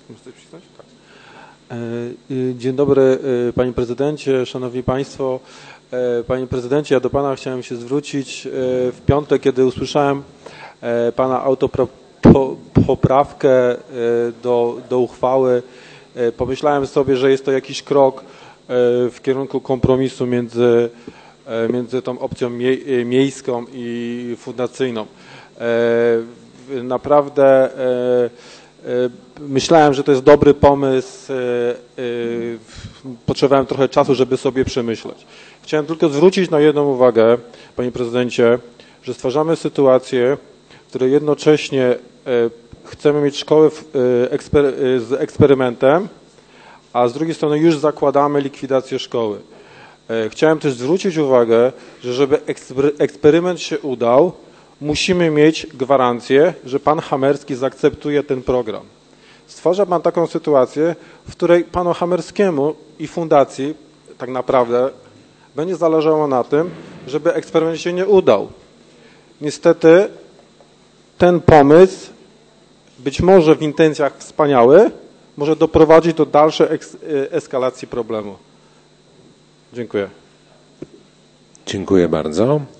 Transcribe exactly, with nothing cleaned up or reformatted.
Tak. Dzień dobry Panie Prezydencie, Szanowni Państwo. Panie Prezydencie, ja do Pana chciałem się zwrócić w piątek, kiedy usłyszałem Pana autopoprawkę do, do uchwały. Pomyślałem sobie, że jest to jakiś krok w kierunku kompromisu między, między tą opcją mie, miejską i fundacyjną. Naprawdę myślałem, że to jest dobry pomysł. Potrzebowałem trochę czasu, żeby sobie przemyśleć. Chciałem tylko zwrócić na jedną uwagę, Panie Prezydencie, że stwarzamy sytuację, w której jednocześnie chcemy mieć szkołę z eksperymentem, a z drugiej strony już zakładamy likwidację szkoły. Chciałem też zwrócić uwagę, że żeby eksperyment się udał, musimy mieć gwarancję, że Pan Hamerski zaakceptuje ten program. Stwarza Pan taką sytuację, w której Panu Hamerskiemu i fundacji tak naprawdę będzie zależało na tym, żeby eksperyment się nie udał. Niestety ten pomysł, być może w intencjach wspaniały, może doprowadzić do dalszej eskalacji problemu. Dziękuję. Dziękuję bardzo.